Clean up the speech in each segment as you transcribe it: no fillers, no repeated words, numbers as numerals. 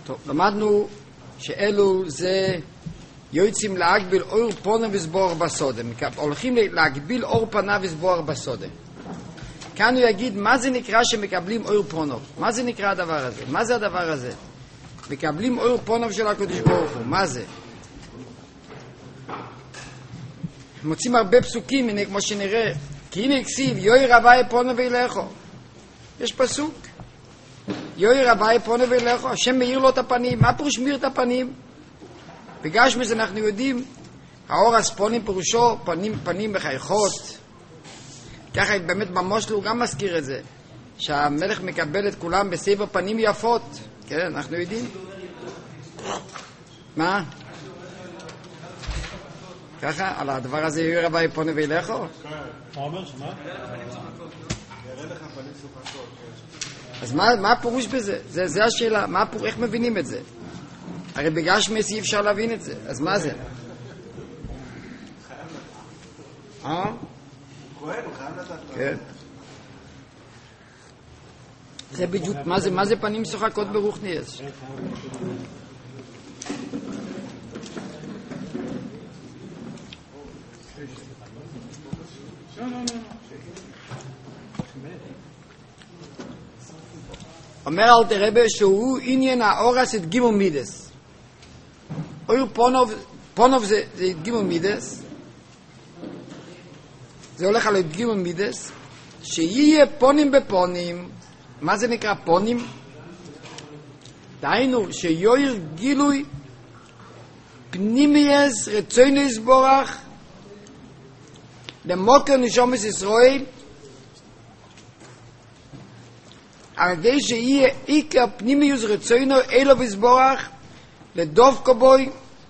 טוב, למדנו שאלו זה יוצאים להגביל אור פונה וסבור בסודה, הולכים להגביל אור פנה וסבור בסודה. כאן הוא יגיד מה זה נקרא שמקבלים אור פונו, מה זה נקרא הדבר הזה, מה זה הדבר הזה? מקבלים אור פונו של הקדוש ברוך הוא, מה זה? מוצאים הרבה פסוקים, הנה כמו שנראה, כי הנה הכסיב יוי רבי פונו ואילכו, יש פסוק יוי רבי פונו ואילכו, השם מאיר לו את הפנים. מה פירוש מאיר את הפנים? בגלל מזה אנחנו יודעים האור הספונים פירושו פנים בחייכות, ככה באמת במושל הוא גם מזכיר את זה, שהמלך מקבל את כולם בסבר פנים יפות, כן, אנחנו יודעים. מה? ככה, על הדבר הזה יוי רבי פונה ואילכו? מה אומר שמה? יראה לך פנים סופקות. אז מה הפירוש בזה? זה השאלה, איך מבינים את זה? הרי בגשמיס אי אפשר להבין את זה, אז מה זה? כן. זה בדיוק, מה זה פנים שוחקות ברוחניאס? אומר אלתר רבי שהוא עניין האורס את גימל מידס. אור פונוב זה גימל מידס, זה הולך על גימל מידס, שיהיה פונים בפונים. מה זה נקרא פונים? דהיינו שיויר גילוי פנימייס רצוינס בורח למוקר נשומס ישראל, על ידי שיהיה עיקר פנימיוס רצוינו אלו וסבורך לדוב קובוי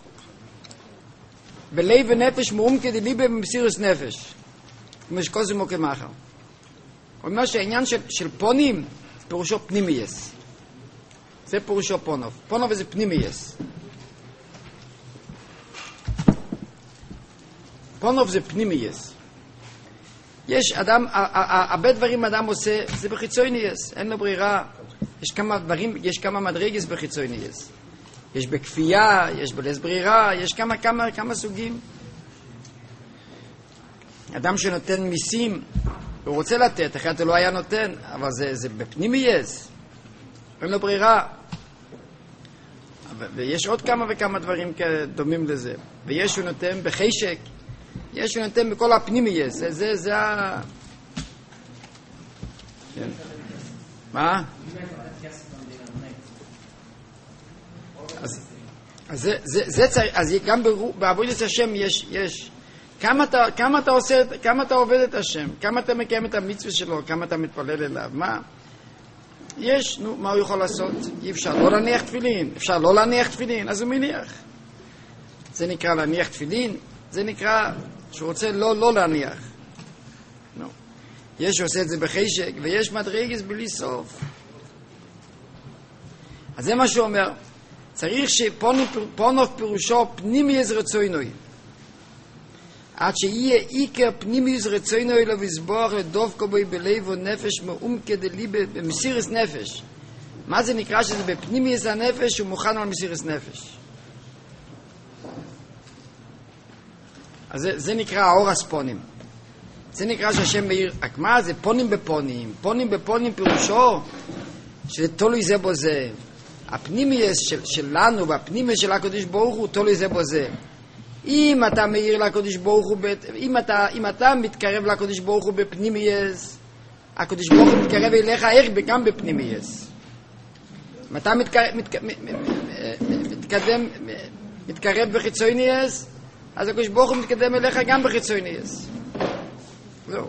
בלב ונפש מעומקא דליבה במסירות נפש, כמו שקוזם או כמחר. הוא אומר שהעניין של פונים פירושו פנימייס, זה פירושו פונוב. פונוב זה פנימייס, פונוב זה פנימייס. יש אדם, הרבה דברים אדם עושה, זה בחיצוניאס, אין לו ברירה. יש כמה מדרגס בחיצוניאס. יש בכפייה, יש בלס ברירה, יש כמה סוגים. אדם שנותן מיסים, הוא רוצה לתת, אחרת הוא לא היה נותן, אבל זה בפנימייס, אין לו ברירה. ויש עוד כמה וכמה דברים דומים לזה. ויש הוא נותן בחשק, יש ונותן בכל הפנימייס, זה ה... מה? אז גם בעבודת השם יש כמה אתה עושה, כמה אתה עובד את השם, כמה אתה מקיים את המצווה שלו, כמה אתה מתפלל אליו, מה? יש, מה הוא יכול לעשות? אי אפשר לא להניח תפילין, אפשר לא להניח תפילין, אז הוא מניח. זה נקרא להניח תפילין, זה נקרא שהוא רוצה לא להניח. No. יש שעושה את זה בחשק, ויש מדרגס בלי סוף. אז זה מה שהוא אומר. צריך שפונוב פירושו פנימייס רצוינוי. עד שיהיה עיקר פנימייס רצוינוי לו וסבורך לדוב בוי בלב ונפש מעומקא דליבה במסירות נפש. מה זה נקרא שזה בפנימייס הנפש הוא מוכן על מסירות נפש? אז זה נקרא האור הספונים. זה נקרא שהשם מאיר. מה זה? פונים בפונים. פונים בפונים פירושו שזה תלוי זה בו זה. הפנימייס שלנו והפנימייס של הקדוש ברוך הוא תלוי זה בו זה. אם אתה מאיר לקדוש ברוך הוא, אם אתה מתקרב לקדוש ברוך הוא בפנימייס, הקדוש ברוך הוא מתקרב אליך איך גם בפנימייס. אם אתה מתקרב בחיצוניאס, אז הקדוש ברוך הוא מתקדם אליך גם בחיצוניאס. זהו.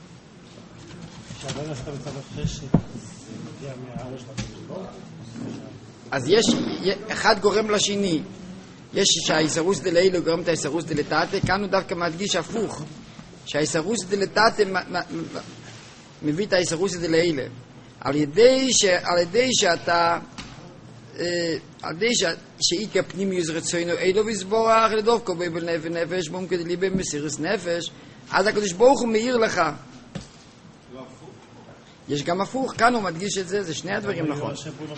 כשאדם עשתה בצד החשק, זה מגיע מהראש לקדוש. אז יש, אחד גורם לשני. יש שהאיסרוס דלילה גורם את האיסרוס דלתתה, כאן הוא דווקא מדגיש הפוך. שהאיסרוס דלתתה מביא את האיסרוס דלילה. על ידי שאתה... על ידי שעיקר פנימיוס רצוינו אלו וסבורך לדוב קובוי בנפש מעומקא דליבה במסירות נפש, אז הקדוש ברוך הוא מאיר לך. יש גם הפוך, כאן הוא מדגיש את זה, זה שני הדברים נכון.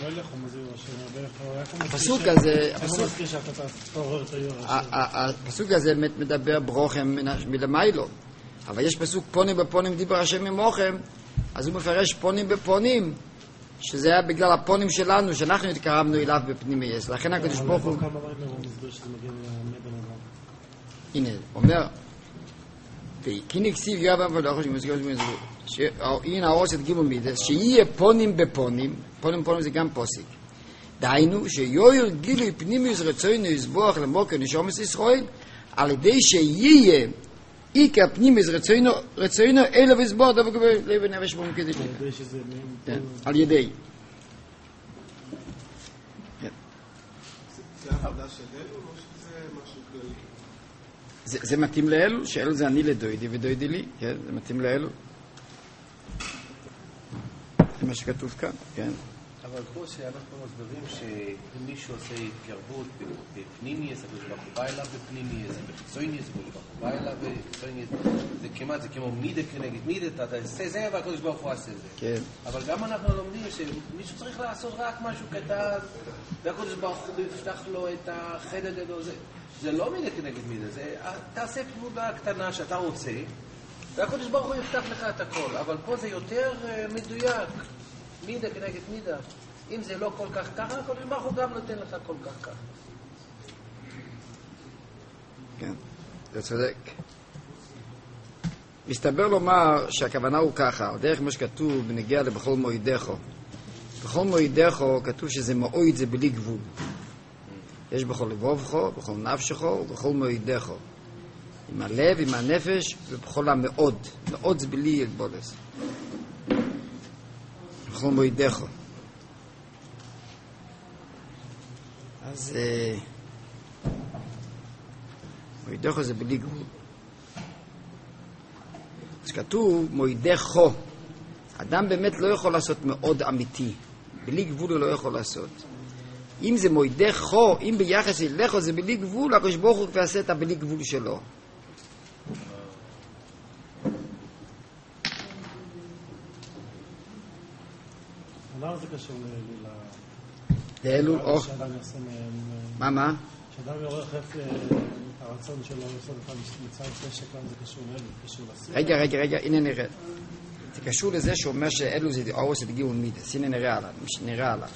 הפסוק הזה מדבר ברוכם מלמיילו, אבל יש פסוק פונים בפונים דיבר השם ממוכם, אז הוא מפרש פונים בפונים, שזה היה בגלל הפונים שלנו, שאנחנו התקרבנו אליו בפנימי יש. לכן הקדוש ברוך הוא... הנה, אומר, כי נקסיב ירבם ולא חושבים, הנה העושת גימול מידס, שיהיה פונים בפונים, פונים בפונים זה גם פוסיק. דהיינו, שיוער גילוי פנימיוס רצוינו יסבוח למוקר נשומס ישראל, על ידי שיהיה איקר פנימיוס רצוינו אלו ויסבוח דבר כבר לב ונפש בו מקדש לב. על ידי. זה העבודה של אלו או שזה משהו כללי? זה מתאים לאלו, שאלו זה אני לדוידי ודוידי לי, כן, זה מתאים לאלו. זה מה שכתוב כאן, כן. אבל פה שאנחנו מסבירים שאם מישהו עושה התקרבות בפנימי, אז הוא בא אליו בפנימי, אז בחיצוני, אז הוא בא אליו בחיצוני, זה כמעט, זה כמו מידה כנגד מידה, אתה עושה זה והקדוש ברוך הוא עושה זה. כן. אבל גם אנחנו לומדים שמישהו צריך לעשות רק משהו קטן, והקדוש ברוך הוא יפתח לו את החד הגדול, זה לא מידה כנגד מידה, זה תעשה פעולה קטנה שאתה רוצה, והקדוש ברוך הוא יפתח לך את הכל, אבל פה זה יותר מדויק. מידה כנגד מידה. אם זה לא כל כך ככה, הקדוש ברוך הוא גם נותן לך כל כך ככה. כן, זה צודק. מסתבר לומר שהכוונה הוא ככה, דרך מה שכתוב בנגיע לבכל מועידךו. בכל מועידךו כתוב שזה מועיד, זה בלי גבול. יש בכל לבובכו, בכל נפשכו ובכל מועידךו. עם הלב, עם הנפש ובכל המאוד. מאוד זה בלי הגבולס. בכל מועידךו. אז מועידךו זה בלי גבול. אז כתוב מועידךו. אדם באמת לא יכול לעשות מאוד אמיתי. בלי גבול הוא לא יכול לעשות. אם זה מועידךו, אם ביחס אליכו זה בלי גבול, הקדוש ברוך הוא יעשה את הבלי גבול שלו. למה זה קשור לאלו? מה? שאדם יורך הרצון שלו לעשות את המצב פשע, כאן זה קשור לאלו, קשור לסיר. רגע, הנה נראה. זה קשור לזה שאומר שאלו זה אורס את גימול מידס. הנה נראה עליו.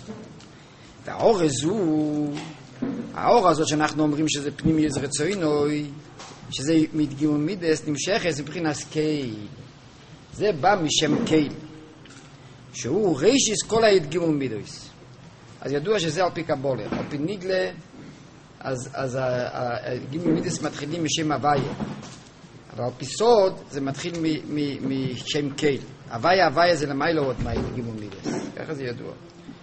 האור הזאת שאנחנו אומרים שזה פנימי זה רצוינוי, שזה מתגימול מידס, נמשכת, זה מבחינת קייל. זה בא משם קייל. שהוא רישיס כל ההתגימול מידס. אז ידוע שזה על פי קבולה. על פי ניגלה, אז הגימול מידס מתחילים משם הוויה. אבל על פי סוד זה מתחיל משם קייל. הוויה זה למה לא עוד מה גימול מידס. ככה זה ידוע.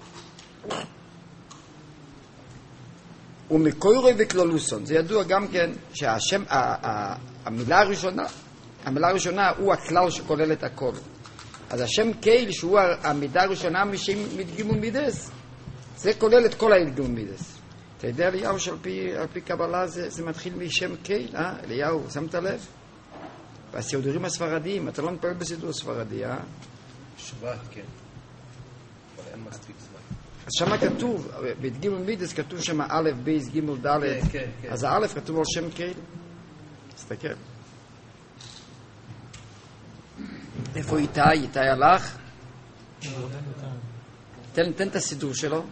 ומקוירוי וכלולוסון. זה ידוע גם כן שהשם, המילה הראשונה הוא הכלל שכולל את הכל. אז השם קייל שהוא המידה הראשונה משם מתגימול מידס, זה כולל את כל ההתגימול מידס. אתה יודע אליהו שעל פי קבלה זה מתחיל משם קייל, אליהו, שמת לב? בסידורים הספרדיים, אתה לא מפעל בסידור ספרדי, שבת, כן. אבל אין מספיק זמן. אז שמה כתוב, בהתגימול מידס כתוב שמה א', ב', ג', ד', אז הא' כתוב על שם קייל. תסתכל. איפה איתי? איתי הלך? תן את הסידור שלו.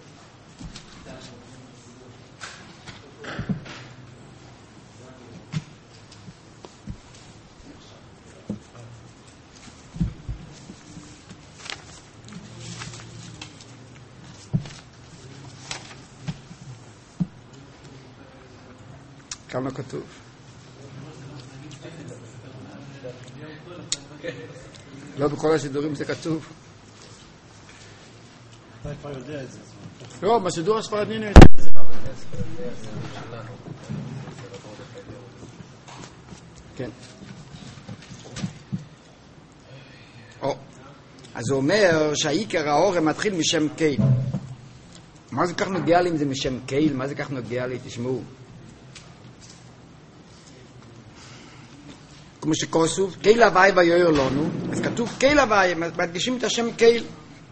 כאן לא כתוב. לא בכל הסידורים זה כתוב. אתה כבר יודע את זה. לא, בסידור הספרדי נראה. כן. אז הוא אומר שהעיקר האור מתחיל משם קייל. מה זה כך נוגע לי אם זה משם קייל? מה זה כך נוגע לי? תשמעו. כמו שכוסוף, קהיל הוואי ויוער לנו, אז כתוב קהיל הוואי, מדגישים את השם קהיל.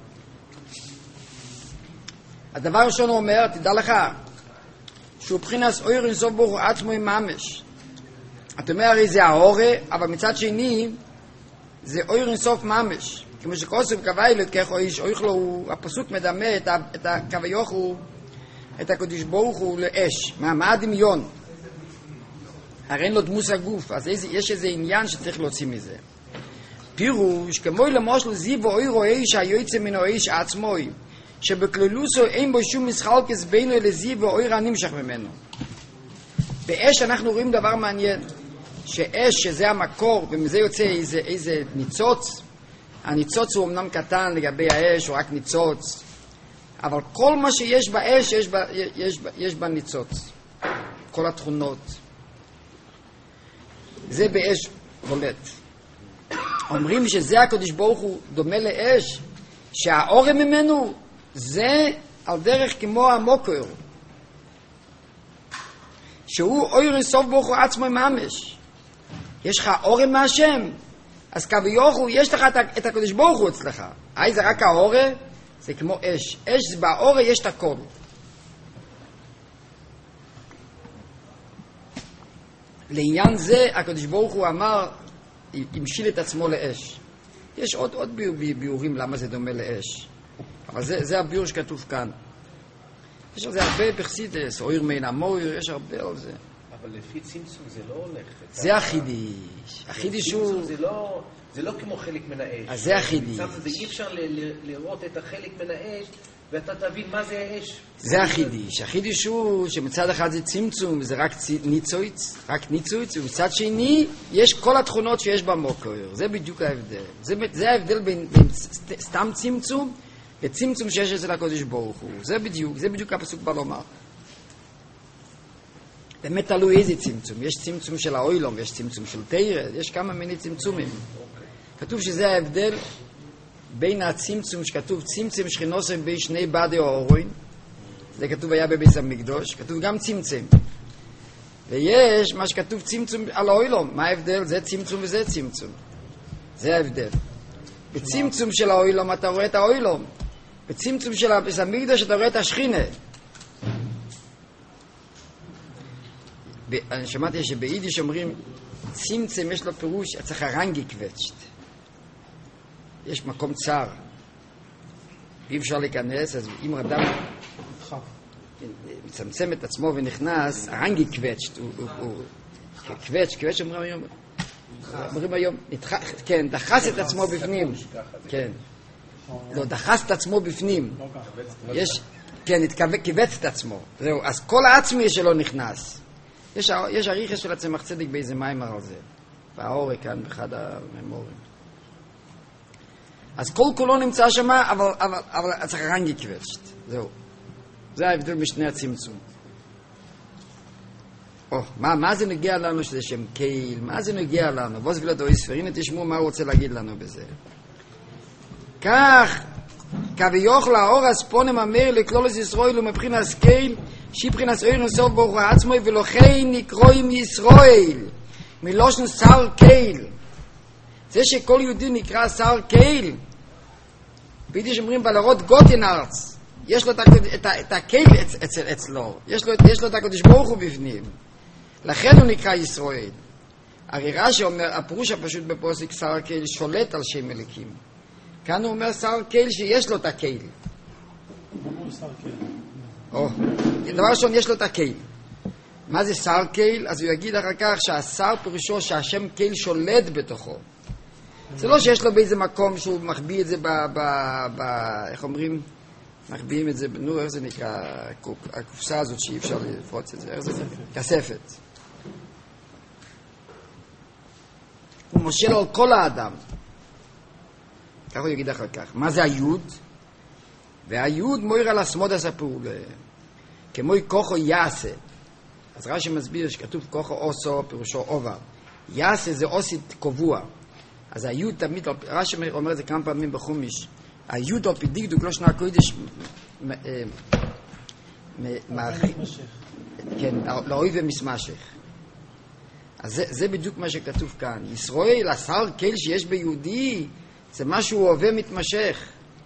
הדבר הראשון הוא אומר, תדע לך, שהוא בחינס אויר אינסוף ברוך הוא עצמו עם ממש. אתה אומר, הרי זה ההורה, אבל מצד שני, זה אויר אינסוף ממש. כמו שכוסוף כווילת, כך אויך לו, הפסוק מדמה את הכוויוך הוא, את הקדוש ברוך הוא לאש. מה הדמיון? הרי אין לו דמוס הגוף, אז יש איזה עניין שצריך להוציא מזה. פירוש, כמו למשל זיו ואויר או איש היוצא מן האיש עצמוי, שבכללוסו אין בו שום משחלקס בינו לזיו ואויר הנמשך ממנו. באש אנחנו רואים דבר מעניין, שאש שזה המקור, ומזה יוצא איזה ניצוץ. הניצוץ הוא אמנם קטן לגבי האש, הוא רק ניצוץ, אבל כל מה שיש באש יש בה ניצוץ, כל התכונות. זה באש בולט. אומרים שזה הקדוש ברוך הוא דומה לאש, שהאור ממנו זה על דרך כמו המוקר, שהוא אור אינסוף ברוך הוא עצמו ממש. יש לך אור מהשם, אז כביכול יש לך את הקדוש ברוך הוא אצלך. זה רק האור, זה כמו אש. אש זה באור, יש את הכל. לעניין זה הקדוש ברוך הוא אמר, המשיל את עצמו לאש. יש עוד ביורים למה זה דומה לאש, אבל זה הביור שכתוב כאן. יש על זה הרבה בחסידות, אויר מן המויר, יש הרבה על זה. אבל לפי צמצום זה לא הולך. זה החידיש. החידיש הוא... זה לא כמו חלק מן האש. אז זה החידיש. זה אי אפשר לראות את החלק מן האש, ואתה תבין מה זה האש. זה החידיש. החידיש הוא שמצד אחד זה צמצום, זה רק ניצוץ, ומצד שני יש כל התכונות שיש במוקר. זה בדיוק ההבדל. זה ההבדל בין סתם צמצום וצמצום שיש אצל הקדוש ברוך הוא. זה בדיוק הפסוק בא לומר. באמת תלוי איזה צמצום. יש צמצום של האוילום, יש צמצום של תירה, יש כמה מיני צמצומים. כתוב שזה ההבדל בין הצמצום שכתוב צמצם שכינוסם בין שני בדי האורוין, זה כתוב היה בביס המקדוש, כתוב גם צמצם. ויש מה שכתוב צמצום על האוילום. מה ההבדל? זה צמצום וזה צמצום. זה ההבדל. בצמצום של האוילום אתה רואה את האוילום. בצמצום של הביס המקדוש אתה רואה את השכינה. אני שמעתי שביידיש אומרים צמצם יש לו פירוש צריך הרנגי קווצ'ט, יש מקום צר אי אפשר להיכנס, אז אם אדם מצמצם את עצמו ונכנס הרנגי קווצ'ט, הוא קווצ' אומרים היום כן, דחס את עצמו בפנים, כן, לא, דחס את עצמו בפנים, יש, כן, קיבץ את עצמו, זהו, אז כל העצמי שלו נכנס. יש הריחס של הצמח צדק באיזה מיימר על זה, והאורי כאן באחד הממורים. אז כל כולו נמצא שם, אבל צריך רנגי קווצ'ט, זהו. זה ההבדל בשני הצמצום. מה זה נגיע לנו שזה שם קהיל? מה זה נגיע לנו? בוא סבילה דוי ספר, הנה תשמעו מה הוא רוצה להגיד לנו בזה. כך, כביוך לאור הספונם אמר לכלולוס ישראל ומבחינס קהיל, שיבחינס אויר אינסוף ברוך הוא עצמו ולכן נקרואים ישראל מלושן שר קהיל. זה שכל יהודי נקרא שר קהיל, ביידיש אומרים בלרות גוטן ארץ, יש לו את הקהיל אצלו, יש לו את הקדוש ברוך הוא בפנים, לכן הוא נקרא ישראל. הרי רש"י אומר, הפירוש הפשוט בפוסק שר קהיל שולט על שם אלוקים, כאן הוא אומר שר קהיל שיש לו את הקהיל. דבר ראשון יש לו את הקהיל. מה זה שר קהיל? אז הוא יגיד אחר כך שהשר פירושו שהשם קהיל שולט בתוכו. זה לא שיש לו באיזה מקום שהוא מחביא את זה איך אומרים? מחביאים את זה, איך זה נקרא? הקופסה הזאת שאי אפשר לפרוץ את זה, איך זה נקרא? כספת. הוא מושל על כל האדם. כך הוא יגיד אחר כך. מה זה היוד? והיוד מויר על הסמודס הפעולה. כמו כוחו יעשה. אז רש"י מסביר שכתוב כוחו אוסו, פירושו עובר. יעשה זה אוסית קבוע. אז היוד תמיד, רש"י אומר את זה כמה פעמים בחומיש, היוד על פי דקדוק לא שנה הקודש, כן, לאויב ומסמשך. אז זה בדיוק מה שכתוב כאן. ישראל, השר כל שיש ביהודי, זה משהו הווה מתמשך.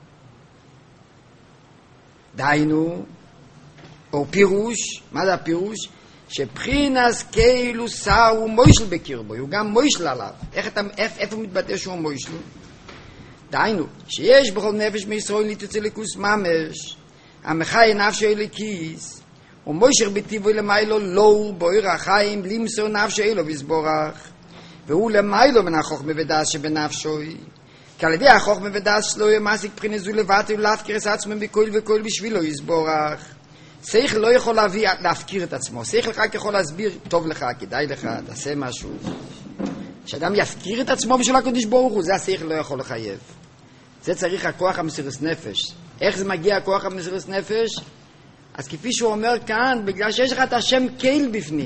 דיינו, או פירוש, מה זה הפירוש? שבחינס כאילו שר הוא מוישל בקרבו, הוא גם מוישל עליו. איפה הוא מתבטא שהוא מוישל? דיינו, שיש בכל נפש מישראל ניתוצא לכוס ממש, המחי נפשו אלוקיס, ומוישר בטיבו למיילו לא באור החיים למסור נפשו אלו ויסבורך, והוא למיילו מן החוכמה ודעת שבנפשו, כי על ידי החוכמה ודעת שלו מעסיק בחינס זו לבד ולהפקיר את עצמו בכל וכל בשבילו יסבורך. שכל לא יכול להפקיר את עצמו, שכל רק יכול להסביר, טוב לך, כדאי לך, תעשה משהו. שאדם יפקיר את עצמו בשביל הקדוש ברוך הוא, זה השכל לא יכול לחייב. זה צריך הכוח המסירות נפש. איך זה מגיע הכוח המסירות נפש? אז כפי שהוא אומר כאן, בגלל שיש לך את השם קייל בפנים.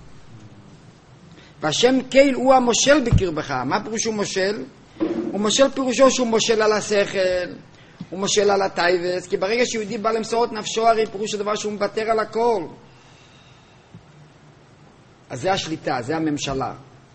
והשם קייל הוא המושל בקרבך. מה פירושו מושל? הוא מושל פירושו שהוא מושל על השכל, הוא מושל על הטייבס, כי ברגע שיהודי בא למסור את נפשו, הרי פירוש הדבר שהוא מוותר על הכל. אז זה השליטה, זה הממשלה.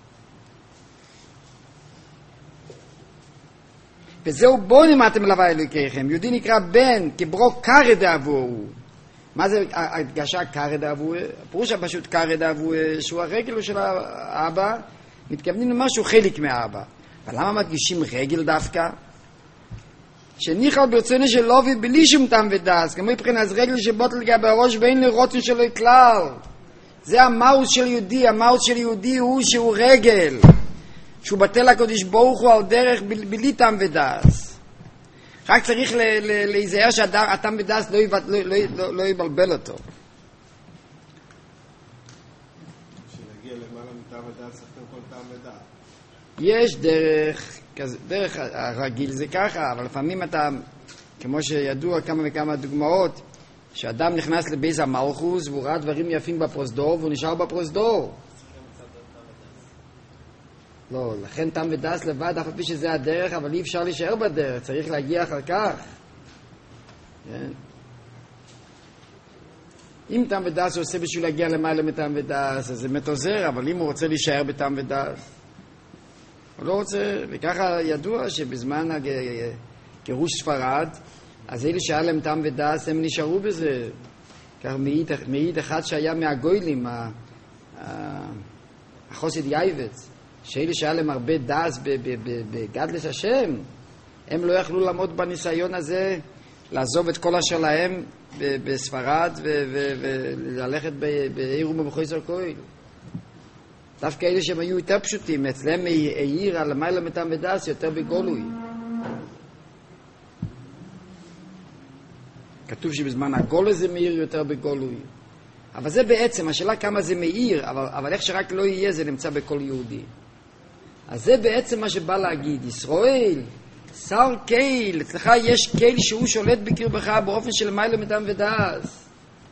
וזהו בונים אתם לבא אלוקיכם. יהודי נקרא בן, כברו קרא דאבוהו. מה זה הדגשה קרא דאבוהו? הפירוש הפשוט קרא דאבוהו, שהוא הרגל של האבא, מתכוונים למשהו חלק מהאבא. אבל למה מדגישים רגל דווקא? שניחל ברצונו של לובי בלי שום טעם ודס, כמו מבחינת רגל שבוטל לגבי הראש ואין לרוטן שלו כלל. זה המהות של יהודי, המהות של יהודי הוא שהוא רגל. שהוא בטל הקודש ברוך הוא על דרך בלי טעם ודס. רק צריך להיזהר שהטעם ודס לא יבלבל אותו. כשנגיע למעלה מטעם ודס, צריך כל טעם ודס. יש דרך הרגיל זה ככה, אבל לפעמים אתה, כמו שידוע כמה וכמה דוגמאות, שאדם נכנס לבייס המלכוס והוא ראה דברים יפים בפרוזדור והוא נשאר בפרוזדור. לא, לכן טעם ודס לבד, אף פי שזה הדרך, אבל אי אפשר להישאר בדרך, צריך להגיע אחר כך. כן? אם טעם ודס הוא עושה בשביל להגיע למעלה מטעם ודס, אז זה באמת עוזר, אבל אם הוא רוצה להישאר בטעם ודס, הוא לא רוצה, וככה ידוע שבזמן גירוש ספרד, אז אלה שהיה להם טעם ודס, הם נשארו בזה. כך מעיד אחד שהיה מהגוילים, החוסד יייבץ, שאלה שהיה להם הרבה דס בגדלת השם, הם לא יכלו לעמוד בניסיון הזה, לעזוב את כל אשר להם בספרד וללכת בעיר ובמחוזר כהן. דווקא אלה שהם היו יותר פשוטים, אצלם העיר על המעלה מטעם ודס יותר בגולוי. כתוב שבזמן הגולוי זה מאיר יותר בגולוי. אבל זה בעצם, השאלה כמה זה מאיר, אבל איך שרק לא יהיה זה נמצא בכל יהודי. אז זה בעצם מה שבא להגיד, ישראל, שר קייל, אצלך יש קייל שהוא שולט בקרבך באופן של מעלה מטעם ודס.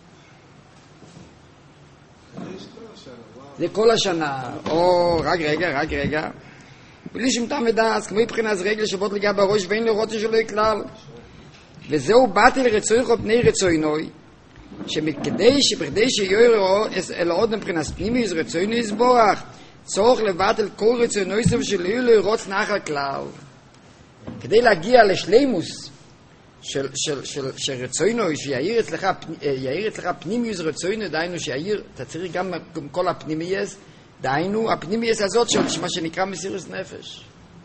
זה כל השנה. או, רק רגע. בלי שום טעם ודס, כמו מבחינת רגל שבוט לגבי הראש ואין לרוטן שלו כלל. וזהו באתי לרצויך או פני רצוינוי, שבכדי שיוירו אל עוד מבחינת פנימי רצוינו יסבורך, צורך לבטל כל רצוינוי שלא יהיו לרוץ נחל כלל. כדי להגיע לשלימוס של רצוינוי, שיעיר אצלך פנימיוס רצוינוי, דהיינו שיעיר, אתה צריך גם כל הפנימייס, דהיינו הפנימייס הזאת של מה שנקרא מסירות נפש.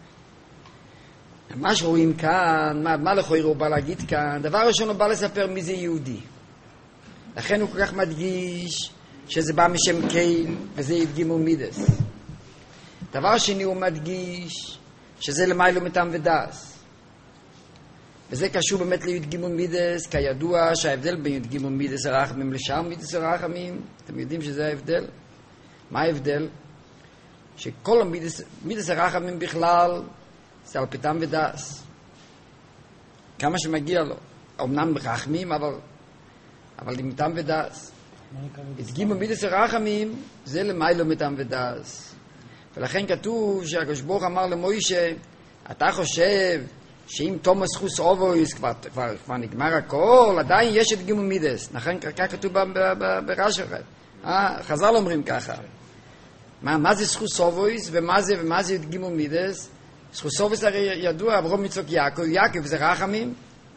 מה שרואים כאן, מה לכוי הוא בא להגיד כאן? דבר ראשון הוא בא לספר מי זה יהודי. לכן הוא כל כך מדגיש שזה בא משם קייל וזה יפגימו מידס. דבר שני הוא מדגיש שזה למיילו מטעם ודס. וזה קשור באמת לי"ג מידס, כידוע שההבדל בין י"ג מידס הרחמים לשאר מידס הרחמים, אתם יודעים שזה ההבדל? מה ההבדל? שכל מידס הרחמים בכלל זה על פתם ודס. כמה שמגיע לו. אמנם רחמים, אבל עם פתם ודס. י"ג מידס הרחמים זה למיילו מטעם ודס. ולכן כתוב שהקדוש ברוך אמר למוישה, אתה חושב שאם תומס חוס אובויס כבר נגמר הכל, עדיין יש את גימול מידס. לכן כך כתוב ברש"י. חז"ל אומרים ככה. מה זה סחוסובויס ומה זה י"ג מידס? סחוסובויס הרי ידוע, אברהם יצחק יעקב זה רחמים,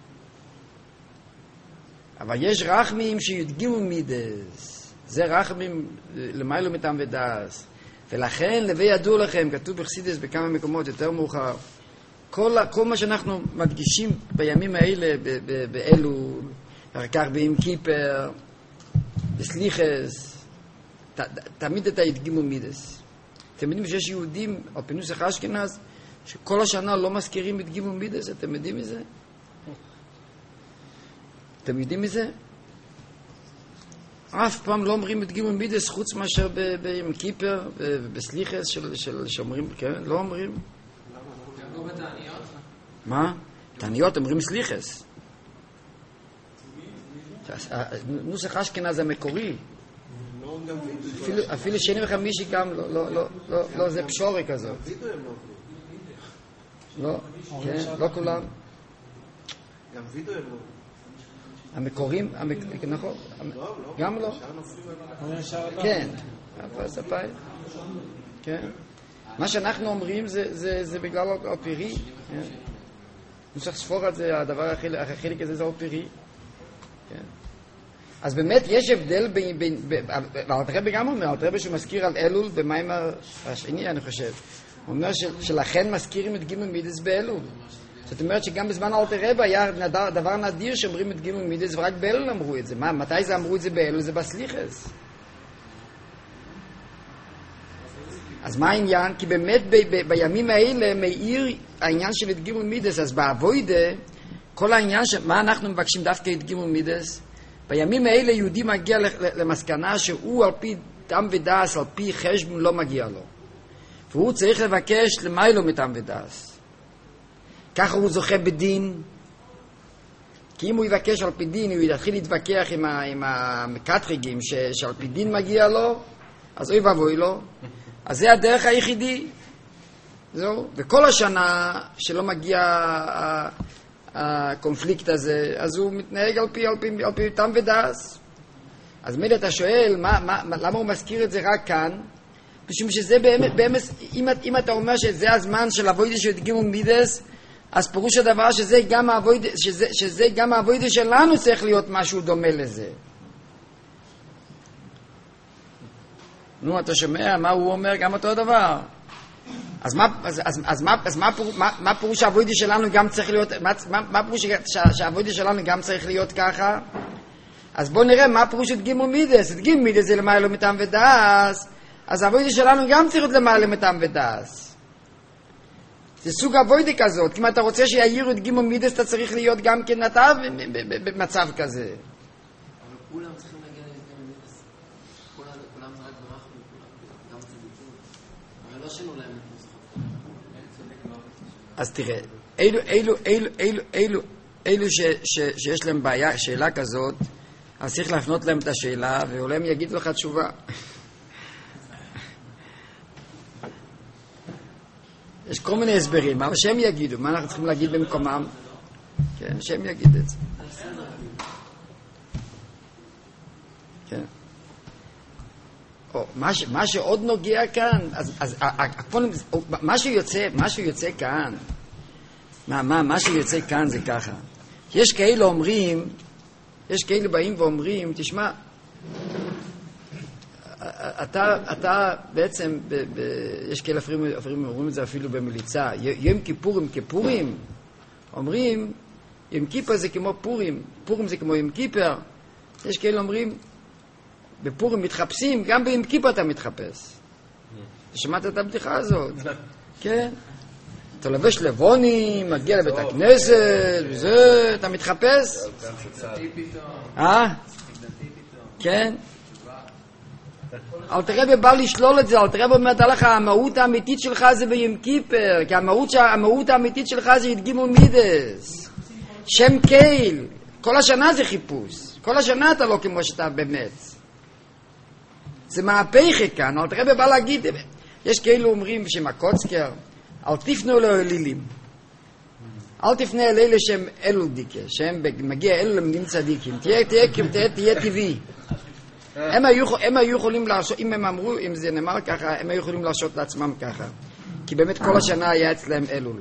אבל יש רחמים שי"ג מידס, זה רחמים למיילו מטעם ודאס, ולכן לבי ידוע לכם, כתוב בחסידות בכמה מקומות יותר מאוחר, כל מה שאנחנו מדגישים בימים האלה באלול, אחר כך ביום כיפר, בסליחס, תמיד את י"ג מידס. אתם יודעים שיש יהודים על פי נוסח אשכנז שכל השנה לא מזכירים י"ג מידס, אתם יודעים מזה? אתם יודעים מזה? אף פעם לא אומרים י"ג מידס חוץ מאשר ביום כיפר ובסליחס שאומרים, כן, לא אומרים. לא בתעניות? מה? תעניות אומרים סליחס. נוסח אשכנז המקורי. אפילו שני וחמישי גם לא, זה פשורי כזאת. לא, כן, לא כולם. גם וידאו הם לא. המקורים, נכון, גם לא. כן, כן. מה שאנחנו אומרים זה בגלל האופירי. נוסח ספורת זה הדבר, החלק הזה זה האופירי. אז באמת יש הבדל בין, והרבי גם אומר, הרבי שמזכיר על אלול במיימר השני, אני חושב. הוא אומר שלכן מזכירים את ג' מידס באלול. זאת אומרת שגם בזמן אלתר רבי היה דבר נדיר שאומרים את ג' מידס ורק באלול אמרו את זה. מתי זה אמרו את זה באלול? זה בסליחס. אז מה העניין? כי באמת בימים האלה מאיר העניין של את ג' מידס. אז באבוידה, כל העניין מה אנחנו מבקשים דווקא את ג' מידס? בימים האלה יהודי מגיע למסקנה שהוא על פי תם ודס, על פי חשבון לא מגיע לו. והוא צריך לבקש למיילו מתם ודס. ככה הוא זוכה בדין. כי אם הוא יבקש על פי דין, הוא יתחיל להתווכח עם המקטרגים שעל פי דין מגיע לו, אז אוי ואבוי לו. אז זה הדרך היחידי. זהו. וכל השנה שלא מגיע הקונפליקט הזה, אז הוא מתנהג על פי תם ודס. אז מיד אתה שואל, למה הוא מזכיר את זה רק כאן? משום שזה באמת, אם אתה אומר שזה הזמן של אבוידה של י"ג מידס, אז פירוש הדבר שזה גם האבוידה שלנו צריך להיות משהו דומה לזה. נו, אתה שומע מה הוא אומר? גם אותו דבר. אז מה פירוש שהאבוידה שלנו גם צריך להיות, מה פירוש שהאבוידה שלנו גם צריך להיות ככה? אז בואו נראה מה פירוש את ג' מידס. את ג' מידס זה למיילו מטעם ודס, אז האבוידה שלנו גם צריך להיות למיילו מטעם ודס. זה סוג אבוידה כזאת. כי אם אתה רוצה שיעירו את ג' מידס, אתה צריך להיות גם כן אתה במצב כזה. אבל כולם צריכים להגיע לג' מידס. כולם רק ברחמים, גם צדיקים. אבל לא שינו להם את נוסחות. אז תראה, אלו שיש להם בעיה, שאלה כזאת, אז צריך להפנות להם את השאלה, ואולי הם יגידו לך תשובה. יש כל מיני הסברים, אבל שהם יגידו, מה אנחנו צריכים להגיד במקומם? כן, שהם יגיד את זה. כן. מה שעוד נוגע כאן, אז מה שיוצא כאן, מה שיוצא כאן זה ככה. יש כאלה באים ואומרים, תשמע, אתה בעצם, יש כאלה אפרים אומרים את זה אפילו במליצה, יום כיפורים, אומרים, יום כיפר זה כמו פורים, פורים זה כמו יום כיפר, יש כאלה אומרים, בפורים מתחפשים, גם ביום כיפר אתה מתחפש. שמעת את הבדיחה הזאת? כן. אתה לבש לבונים, מגיע לבית הכנסת, וזה, אתה מתחפש? כן. אלתר רבי בא לשלול את זה, אלתר רבי אומר לך, המהות האמיתית שלך זה ביום כיפר, כי המהות האמיתית שלך זה י"ג מידס. שם קייל, כל השנה זה חיפוש, כל השנה אתה לא כמו שאתה באמת. זה מהפכה כאן, אלתר רבי בא להגיד, יש כאלו אומרים בשם הקוצקר, אל תפנו לאלילים. אל תפנה אל אלה שהם אלול דיקה, שהם מגיע אלול למדים צדיקים. תהיה טבעי. הם היו יכולים לעשות, אם הם אמרו, אם זה נאמר ככה, הם היו יכולים לעשות לעצמם ככה. כי באמת כל השנה היה אצלם אלול.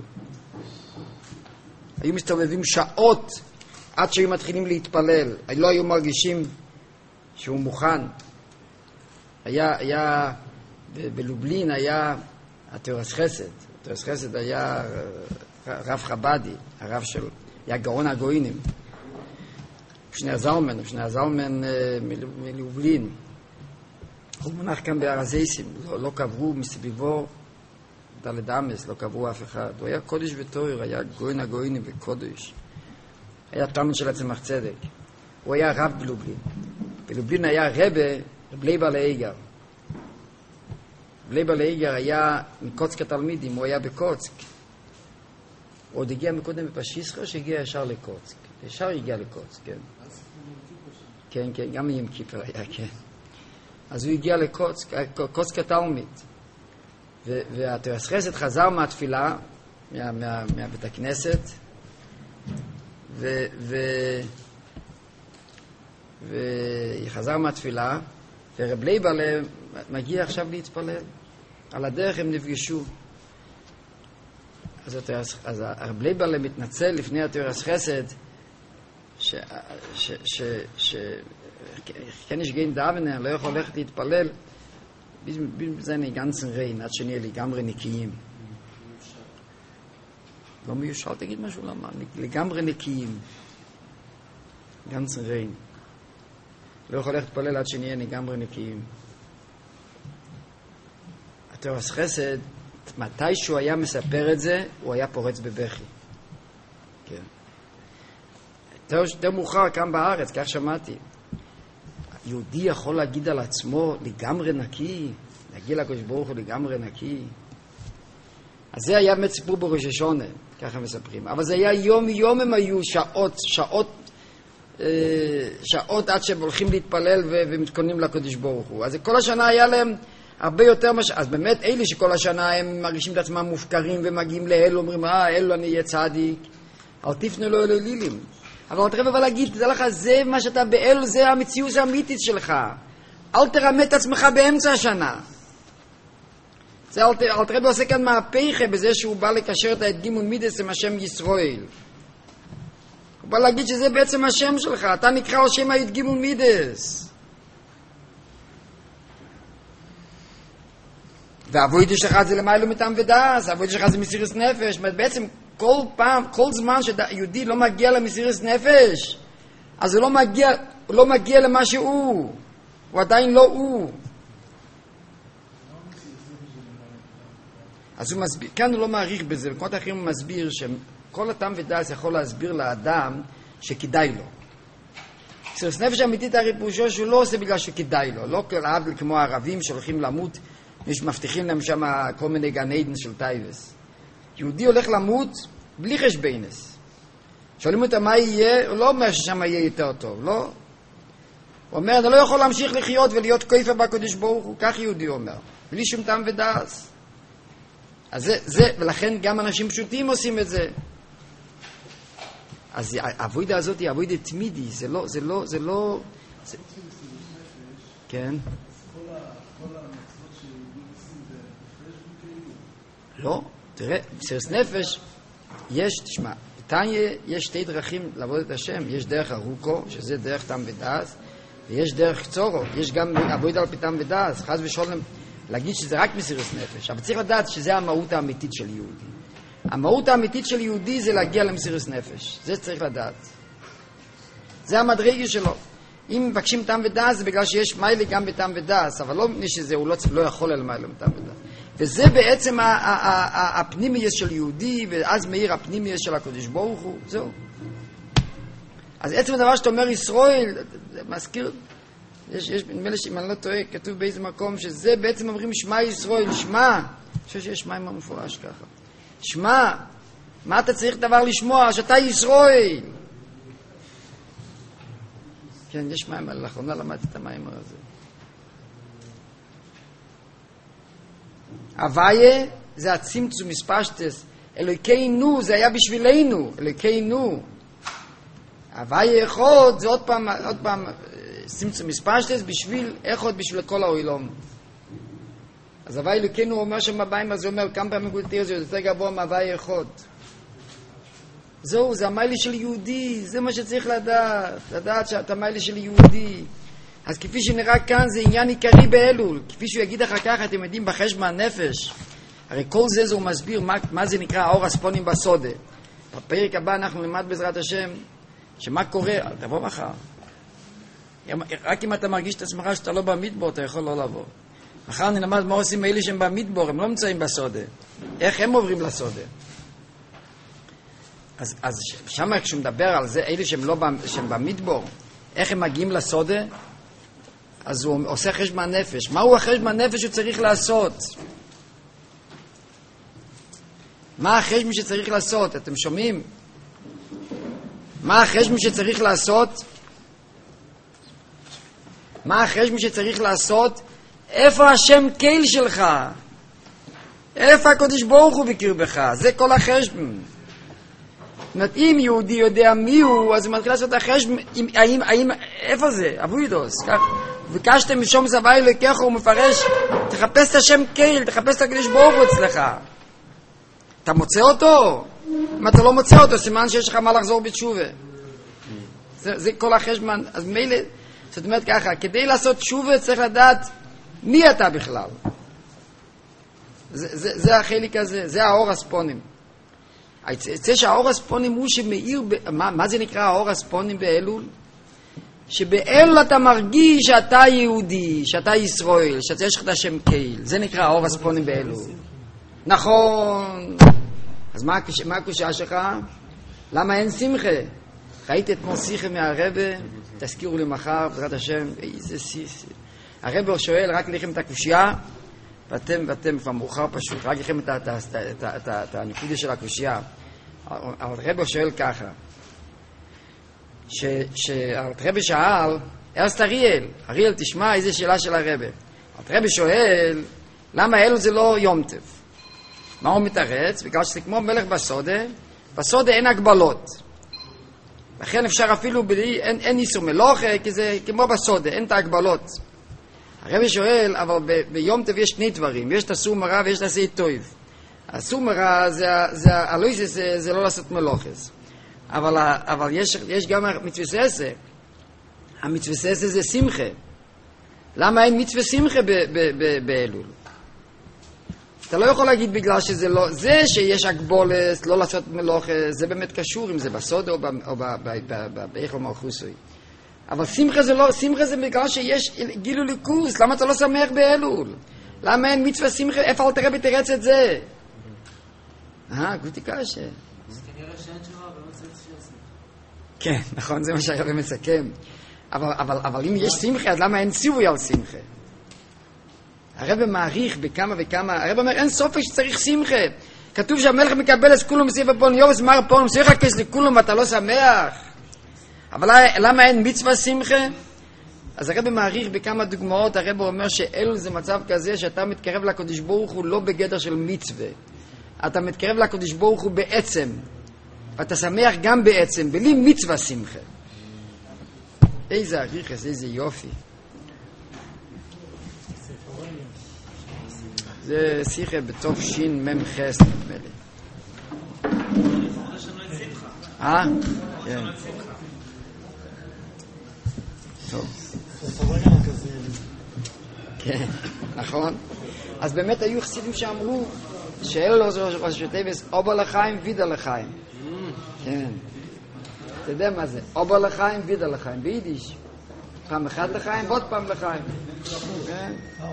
היו מסתובבים שעות עד שהיו מתחילים להתפלל. לא היו מרגישים שהוא מוכן. היה בלובלין היה התורס חסד. התורס חסד היה רב חבדי, הרב של, היה גאון הגוינים. שני הזלמן מלובלין. הוא מונח כאן בהר הזיסים, לא קברו מסביבו דלת אמס, לא קברו אף אחד. הוא היה קודש ותויר, היה גוין הגוינים וקודש. היה תלמיד של צמח צדק. הוא היה רב בלובלין. בלובלין היה רב לייב לאיגר. לייב לאיגר היה מקוצק התלמידים, הוא היה בקוצק. הוא עוד הגיע מקודם בפשיסחו שהגיע ישר לקוצק. ישר הגיע לקוצק, כן. כן, כן, גם ים כיפר היה, כן. אז הוא הגיע לקוצק, קוצק התלמיד. והתורס חסד חזר מהתפילה, מהבית הכנסת, וחזר מהתפילה, ורב לייבלה מגיע עכשיו להתפלל. על הדרך הם נפגשו. אז הרב לייבלה מתנצל לפני התורס חסד, כן יש גיין דאבנה, לא יכול ללכת להתפלל, זה אני גנצן ריין, עד שנהיה לגמרי נקיים. לא מיושר, תגיד משהו למה, לגמרי נקיים. גנצן ריין. לא יכול ללכת להתפלל עד שנהיה לגמרי נקיים. התורס חסד, מתי שהוא היה מספר את זה, הוא היה פורץ בבכי. כן. יותר מאוחר כאן בארץ, כך שמעתי. יהודי יכול להגיד על עצמו לגמרי נקי, להגיע לקדוש ברוך הוא לגמרי נקי. אז זה היה באמת סיפור בראש השונה, ככה מספרים. אבל זה היה יום הם היו שעות עד שהם הולכים להתפלל ומתכוננים לקדוש ברוך הוא. אז כל השנה היה להם הרבה יותר אז באמת אלה שכל השנה הם מרגישים את עצמם מופקרים ומגיעים לאל, אומרים, אלו אני אהיה צדיק, אל תפנו לו אלו לילים. אבל אתה רב להגיד, תדע לך, זה מה שאתה באל, זה המציאות האמיתית שלך. אל תרמה את עצמך באמצע השנה. זה אל תרב עושה כאן מהפכה בזה שהוא בא לקשר את ההדגים ומידס עם השם ישראל. הוא בא להגיד שזה בעצם השם שלך, אתה נקרא על שם ההדגים ומידס. והעבודה שלך זה למיילו מטעם ודעס, העבודה שלך זה מסירות נפש. בעצם כל זמן שיהודי לא מגיע למסירות נפש, אז הוא לא מגיע למה שהוא. הוא עדיין לא הוא. אז הוא מסביר, כאן הוא לא מעריך בזה, במקומות אחרים הוא מסביר שכל הטעם ודעס יכול להסביר לאדם שכדאי לו. מסירות נפש אמיתית הרי פירושו שהוא לא עושה בגלל שכדאי לו, לא כמו הערבים שהולכים למות, מבטיחים להם שם כל מיני גן עדן של טייבס. יהודי הולך למות בלי חשבונס. שואלים אותם מה יהיה, הוא לא אומר ששם יהיה יותר טוב, לא. הוא אומר, אני לא יכול להמשיך לחיות ולהיות כופר בקדוש ברוך הוא, כך יהודי אומר, בלי שום טעם ודעס. אז זה, ולכן גם אנשים פשוטים עושים את זה. אז העבודה הזאת היא עבודה תמידי, זה לא... כן? לא, תראה, מסירות נפש, תשמע, בתניא יש שתי דרכים לעבוד את השם, יש דרך ארוכו, שזה דרך טעם ודעס, ויש דרך קצורו, יש גם עבודה על פי טעם ודעס, חס ושלום, להגיד שזה רק מסירות נפש, אבל צריך לדעת שזה המהות האמיתית של יהודי. המהות האמיתית של יהודי זה להגיע למסירות נפש, זה צריך לדעת. זה המדרגה שלו. אם מבקשים טעם ודעס, זה בגלל שיש מיילה גם בטעם ודעס, אבל לא מפני שזה, הוא לא יכול על מיילה בטעם ודעס. וזה בעצם הפנימיות של יהודי, ואז מאיר הפנימיות של הקדוש ברוך הוא, זהו. אז עצם הדבר שאתה אומר ישראל, זה מזכיר, נדמה לי שאם אני לא טועה, כתוב באיזה מקום, שזה בעצם אומרים שמע ישראל, שמע, אני חושב שיש שמע עם המפורש ככה. שמע, מה אתה צריך דבר לשמוע? שאתה ישראל. כן, יש מים, לאחרונה למדתי את המים הזה. הוויה זה הצמצום מספשטס. אלוהינו זה היה בשבילנו, אלוהינו. הוויה אחד זה עוד פעם צמצום מספשטס בשביל אחד בשביל כל העולם. אז הווי אלוקינו אומר שמבאים, אז הוא אומר כמה פעמים גולתיר זה יותר גבוה מהווי אחד. זהו, זה המיילה של יהודי, זה מה שצריך לדעת שאתה המיילה של יהודי. אז כפי שנראה כאן זה עניין עיקרי באלול, כפי שהוא יגיד אחר כך, אתם יודעים בחשבון נפש, הרי כל זה הוא מסביר מה זה נקרא האור הספונים בסודה. בפרק הבא אנחנו נלמד בעזרת השם שמה קורה, תבוא מחר. רק אם אתה מרגיש את עצמך שאתה לא במדבור, אתה יכול לא לבוא. מחר נלמד מה עושים אלה שהם במדבור, הם לא נמצאים בסודה. איך הם עוברים לסודה? אז שם כשהוא מדבר על זה, אלה שהם במדבור, איך הם מגיעים לסודה, אז הוא עושה חשבון נפש. מהו החשבון נפש שהוא צריך לעשות? מה החשבון שצריך לעשות? אתם שומעים? מה החשבון שצריך לעשות? מה החשבון שצריך לעשות? איפה השם קהיל שלך? איפה הקדוש ברוך הוא בקרבך? זה כל החשבון. אם יהודי יודע מי הוא, אז הוא מתחיל לעשות החשבון, איפה זה? אבוידוס. ביקשתם משום זווי לקח, הוא מפרש, תחפש את השם קהיל, תחפש את הקדוש ברוך הוא אצלך. אתה מוצא אותו? אם אתה לא מוצא אותו, סימן שיש לך מה לחזור בתשובה. זה כל החשבון. אז מילא, זאת אומרת ככה, כדי לעשות תשובה צריך לדעת מי אתה בכלל. זה החלק הזה, זה האור הספונים. זה שהאור הספונים הוא שמאיר, מה זה נקרא האור הספונים באלול? שבאלול אתה מרגיש שאתה יהודי, שאתה ישראל, שיש לך את השם קהיל. זה נקרא האור הספונים באלול. נכון. אז מה הקושיה שלך? למה אין שמחה? ראיתי אתמול שיחה מהרבא, תזכירו לי מחר, בעזרת השם, איזה שיחה. הרבא שואל רק לכם את הקושיה, ואתם כבר מאוחר פשוט, רק לכם את הנקודה של הקושיה. הרבא שואל ככה, שהרבא שאל, ארסט אריאל, תשמע איזה שאלה של הרבא. הרבא שואל, למה אלו זה לא יום טף? מה הוא מתרץ? בגלל שזה כמו מלך בסודה אין הגבלות. לכן אפשר אפילו בלי, אין איסור מלוכה, כי זה כמו בסודה, אין את ההגבלות. הרבי שואל, אבל ביום טוב יש שני דברים, יש את הסור מרע ויש את עשי טוב. הסור מרע זה לא לעשות מלוכס. אבל יש גם מצווה ססה. המצווה ססה זה שמחה. למה אין מצווה שמחה באלול? אתה לא יכול להגיד בגלל שזה לא, זה שיש הגבולת, לא לעשות מלוכס, זה באמת קשור אם זה בסודה או באיכל מלכוסוי. אבל שמחה זה לא, שמחה זה בגלל שיש גילו ליכוס, למה אתה לא שמח באלול? למה אין מצווה שמחה? איפה אל תראה בתרץ את זה? גותי קשה. זה כנראה שאין תשובה ולא צריך שיעשה. כן, נכון, זה מה שהרבא מסכם. אבל אם יש שמחה, אז למה אין ציווי על שמחה? הרבא מעריך בכמה וכמה, הרבא אומר, אין סופק שצריך שמחה. כתוב שהמלך מקבל את כולם מסביב הפון, יובס מר פון, צריך הכס לכולם ואתה לא שמח. אבל למה אין מצווה שמחה? אז הרבא מעריך בכמה דוגמאות, הרבא אומר שאלול זה מצב כזה שאתה מתקרב לקדוש ברוך הוא לא בגדר של מצווה. אתה מתקרב לקדוש ברוך הוא בעצם. ואתה שמח גם בעצם, בלי מצווה שמחה. איזה עריכס, איזה יופי. זה שיחה בתוף שין מם חס נדמה לי. כן. טוב. כן, נכון. אז באמת היו חסידים שאמרו שאלו ראשי תיבס אובר לחיים וידר לחיים. כן. אתה יודע מה זה? אובר לחיים וידר לחיים. ביידיש. פעם אחת לחיים ועוד פעם לחיים. כן.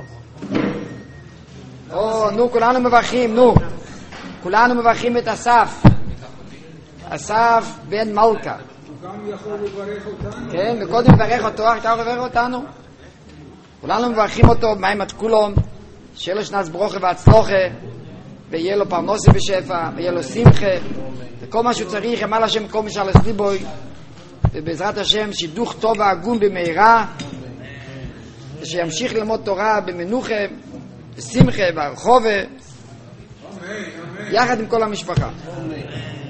נו, כולנו מברכים, נו. כולנו מברכים את אסף. אסף בן מלכה. הוא גם יכול לברך אותנו. כן, וקודם מברך אותו, אתה מברך אותנו. כולנו מברכים אותו, מים את כולם, שיהיה לו שנת ברוכה והצלוחה, ויהיה לו פרנסה בשפע, ויהיה לו שמחה, וכל מה שהוא צריך, ימל השם כל משל הסליבוי, ובעזרת השם שידוך טוב והגון במהרה, ושימשיך ללמוד תורה במנוחה, בשמחה, ברחובה, יחד עם כל המשפחה.